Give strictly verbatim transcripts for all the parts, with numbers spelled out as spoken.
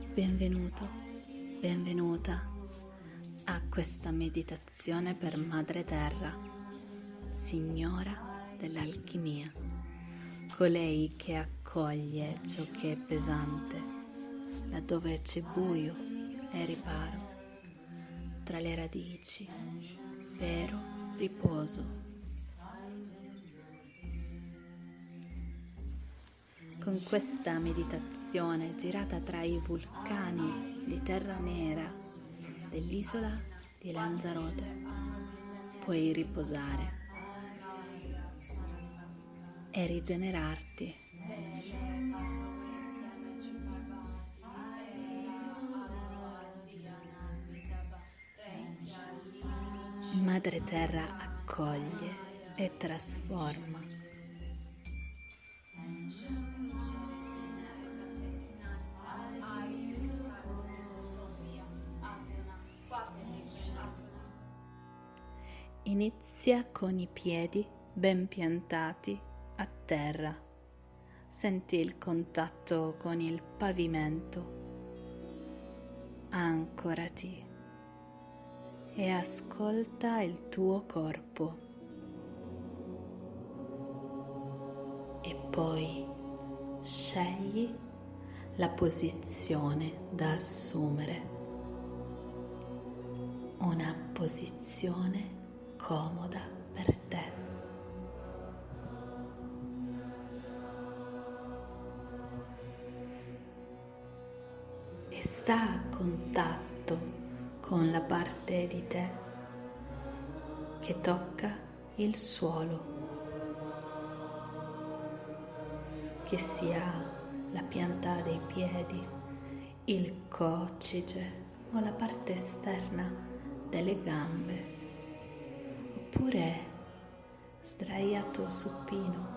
Benvenuto, benvenuta a questa meditazione per Madre Terra, Signora dell'Alchimia, colei che accoglie ciò che è pesante, laddove c'è buio e riparo, tra le radici, vero riposo. Con questa meditazione girata tra i vulcani di terra nera dell'isola di Lanzarote puoi riposare e rigenerarti. Madre Terra accoglie e trasforma. Inizia con i piedi ben piantati a terra. Senti il contatto con il pavimento. Ancorati e ascolta il tuo corpo. E poi scegli la posizione da assumere. Una posizione comoda per te. E sta a contatto con la parte di te che tocca il suolo, che sia la pianta dei piedi, il coccige o la parte esterna delle gambe, oppure sdraiato supino.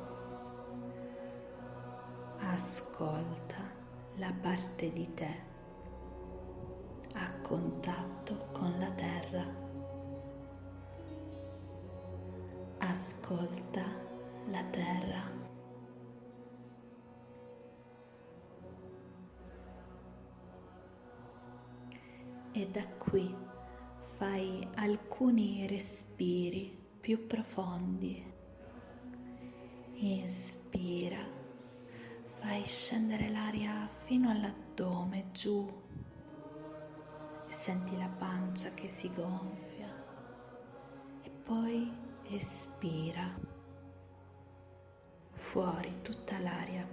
Ascolta la parte di te a contatto con la terra. Ascolta la terra. E da qui fai alcuni respiri più profondi. Inspira, fai scendere l'aria fino all'addome, giù, e senti la pancia che si gonfia. E poi espira, fuori tutta l'aria.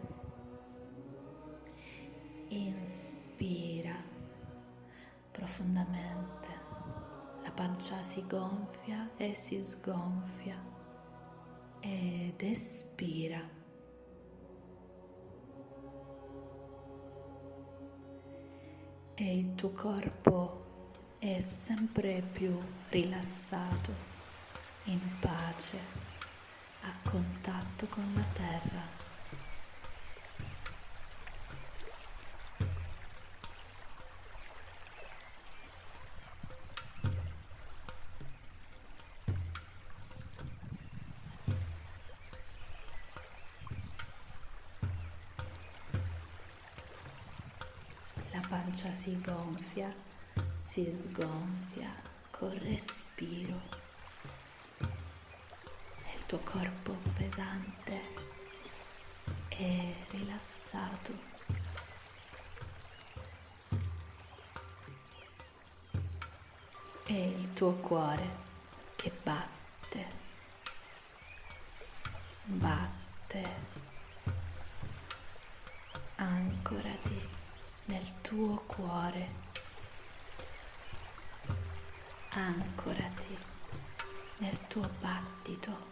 Inspira profondamente. La pancia si gonfia e si sgonfia ed espira. E il tuo corpo è sempre più rilassato, in pace, a contatto con la terra. La pancia si gonfia, si sgonfia col respiro e il tuo corpo pesante e rilassato. E il tuo cuore che batte, batte. Ancorati nel tuo cuore, ancorati nel tuo battito.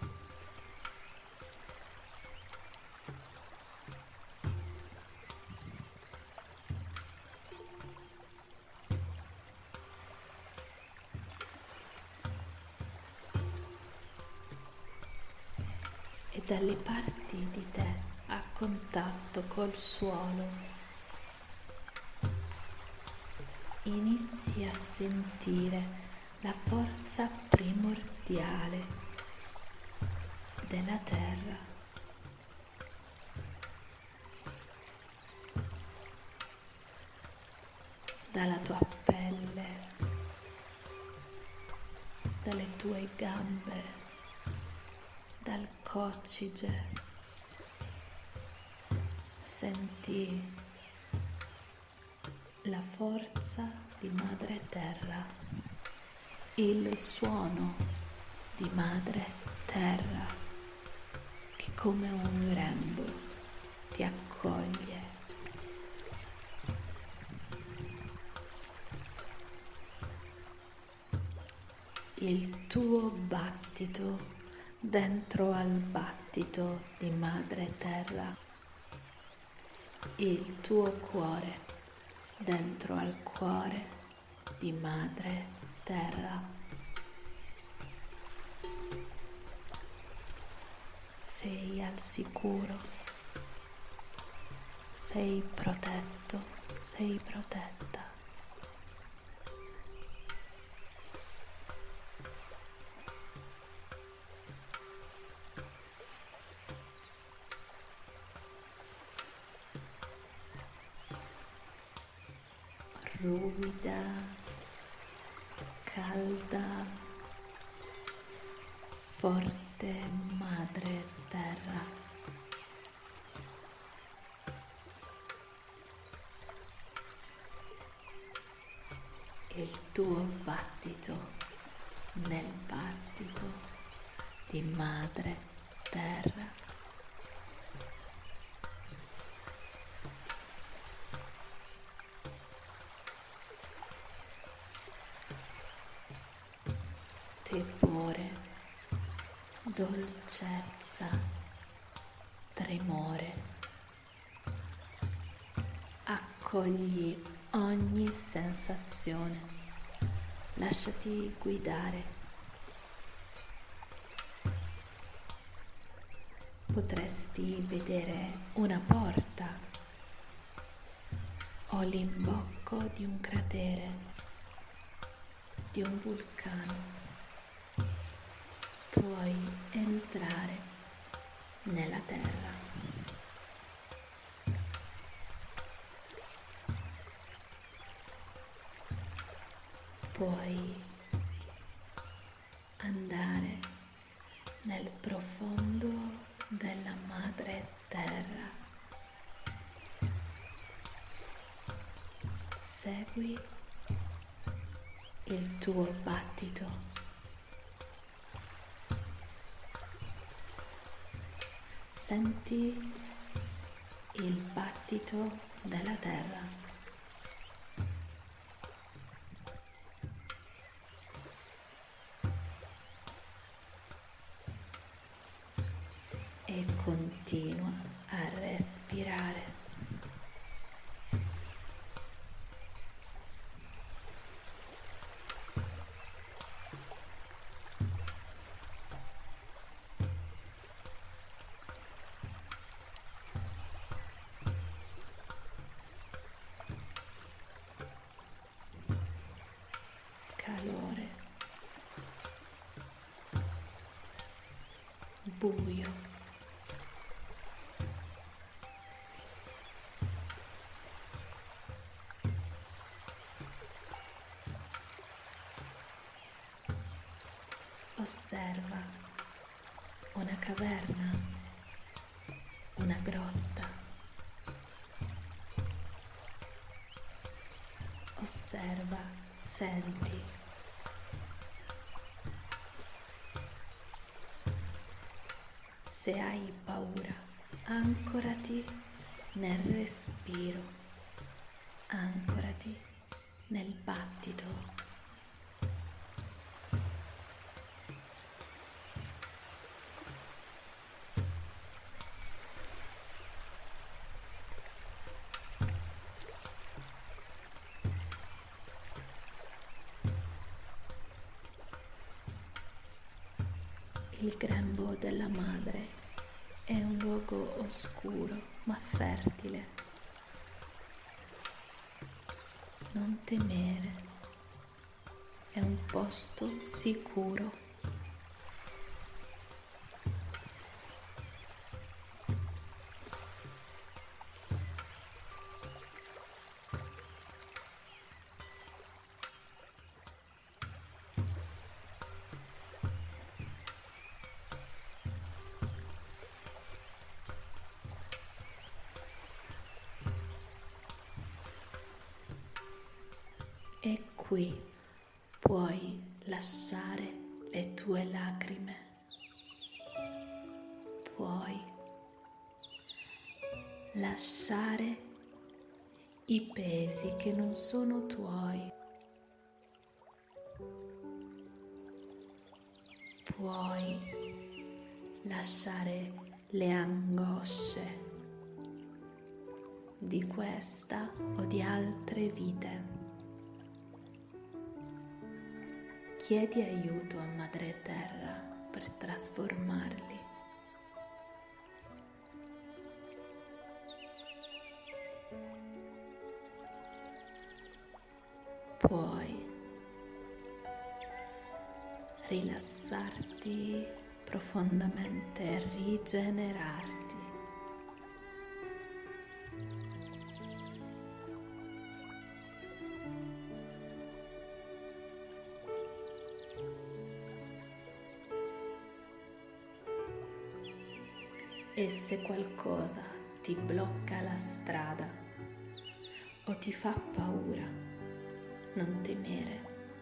E dalle parti di te a contatto col suolo inizi a sentire la forza primordiale della terra. dalla tua pelle, dalle tue gambe, dal coccige. Senti la forza di Madre Terra, il suono di Madre Terra che come un grembo ti accoglie. Il tuo battito dentro al battito di Madre Terra, il tuo cuore dentro al cuore di Madre Terra. Sei al sicuro, sei protetto, sei protetta. Ruvida, calda, forte Madre Terra. Il tuo battito nel battito di Madre Terra. Tepore, dolcezza, tremore. Accogli ogni sensazione, lasciati guidare. Potresti vedere una porta o l'imbocco di un cratere, di un vulcano. Puoi entrare nella terra. Puoi andare nel profondo della Madre Terra. Segui il tuo battito. Senti il battito della terra. E continua a respirare. Calore, buio, osserva una caverna, una grotta. Osserva, senti. Se hai paura, ancorati nel respiro, ancorati nel battito. Il grembo della madre è un luogo oscuro ma fertile. Non temere, è un posto sicuro. Qui puoi lasciare le tue lacrime, puoi lasciare i pesi che non sono tuoi, puoi lasciare le angosce di questa o di altre vite. Chiedi aiuto a Madre Terra per trasformarli. Puoi rilassarti profondamente e rigenerarti. E se qualcosa ti blocca la strada o ti fa paura, non temere.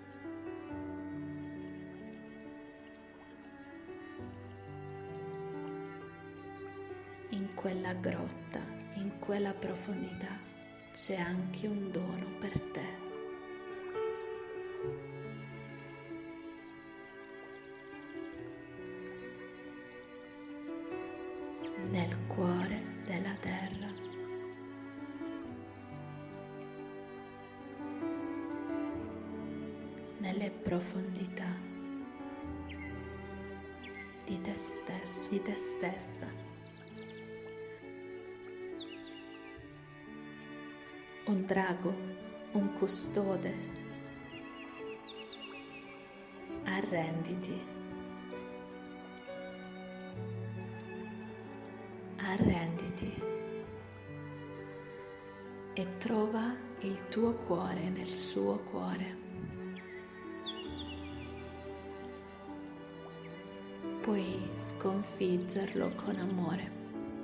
In quella grotta, in quella profondità, c'è anche un dono per te. Nel cuore della terra. Nelle profondità di te stesso, di te stessa. Un drago, un custode. Arrenditi. Arrenditi e trova il tuo cuore nel suo cuore. Puoi sconfiggerlo con amore.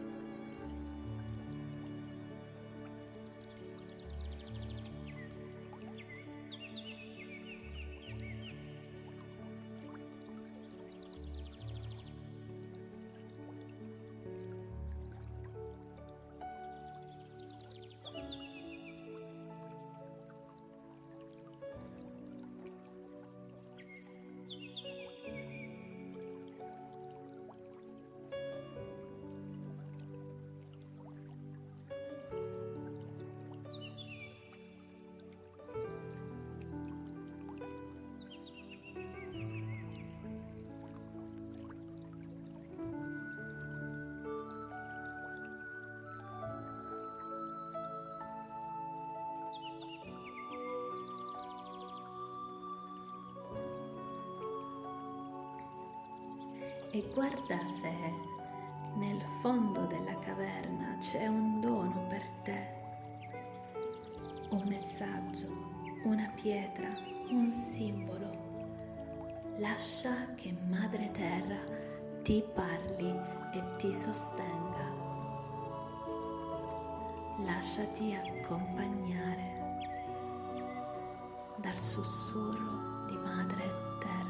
E guarda se nel fondo della caverna c'è un dono per te, un messaggio, una pietra, un simbolo. Lascia che Madre Terra ti parli e ti sostenga. Lasciati accompagnare dal sussurro di Madre Terra.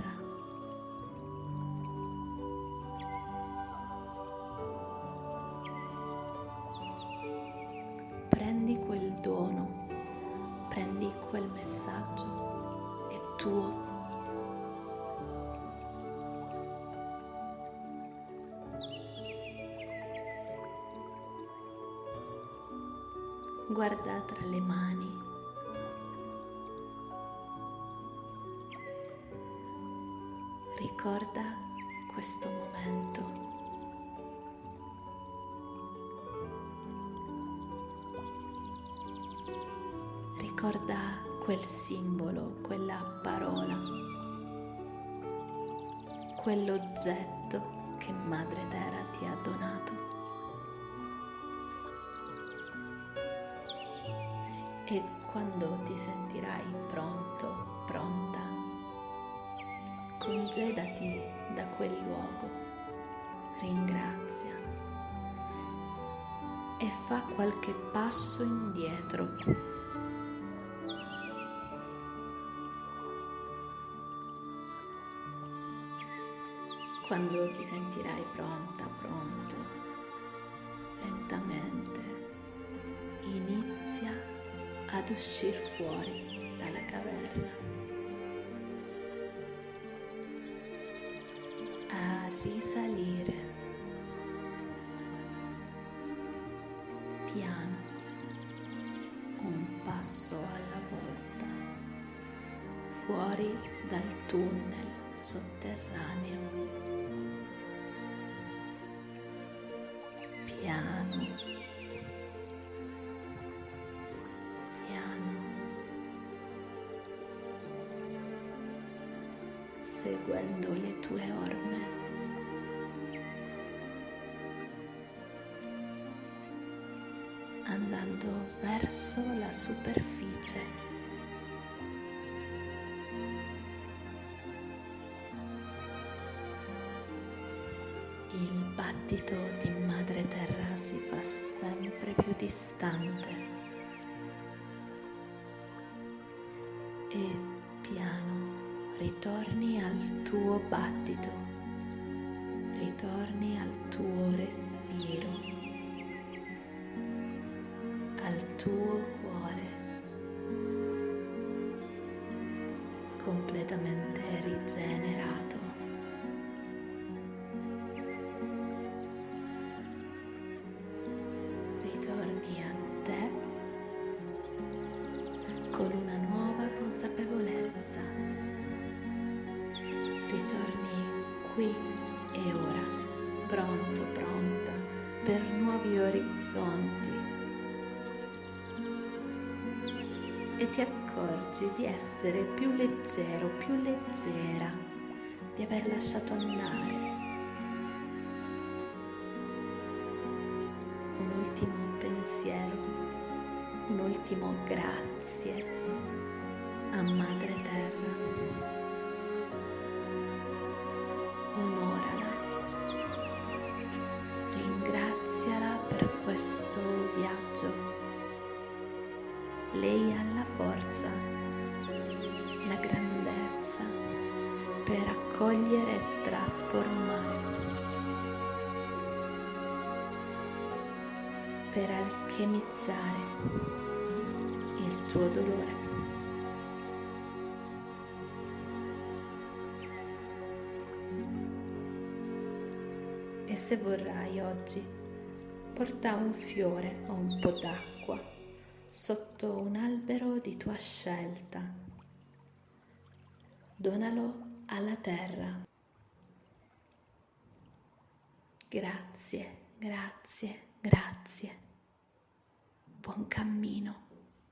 Prendi quel dono, prendi quel messaggio, è tuo. Guarda tra le mani. Ricorda questo momento. Ricorda quel simbolo, quella parola, quell'oggetto che Madre Terra ti ha donato. E quando ti sentirai pronto, pronta, congedati da quel luogo, ringrazia e fa qualche passo indietro. Quando ti sentirai pronta, pronto, lentamente inizia ad uscire fuori dalla caverna, a risalire piano, un passo alla volta, fuori dal tunnel sotterraneo. Piano, piano, seguendo le tue orme, andando verso la superficie. Il battito di madre terra si fa sempre più distante e piano ritorni al tuo battito, ritorni al tuo respiro, al tuo cuore, completamente rigenerato. Ritorni a te con una nuova consapevolezza. Ritorni qui e ora, pronto, pronta per nuovi orizzonti. E ti accorgi di essere più leggero, più leggera, di aver lasciato andare. Un ultimo pensiero, un ultimo grazie a Madre Terra. Onorala, ringraziala per questo viaggio. Lei ha la forza, la grandezza per accogliere e trasformare, per alchemizzare il tuo dolore. E se vorrai oggi, porta un fiore o un po' d'acqua sotto un albero di tua scelta. Donalo alla terra. Grazie, grazie, grazie. Buon cammino.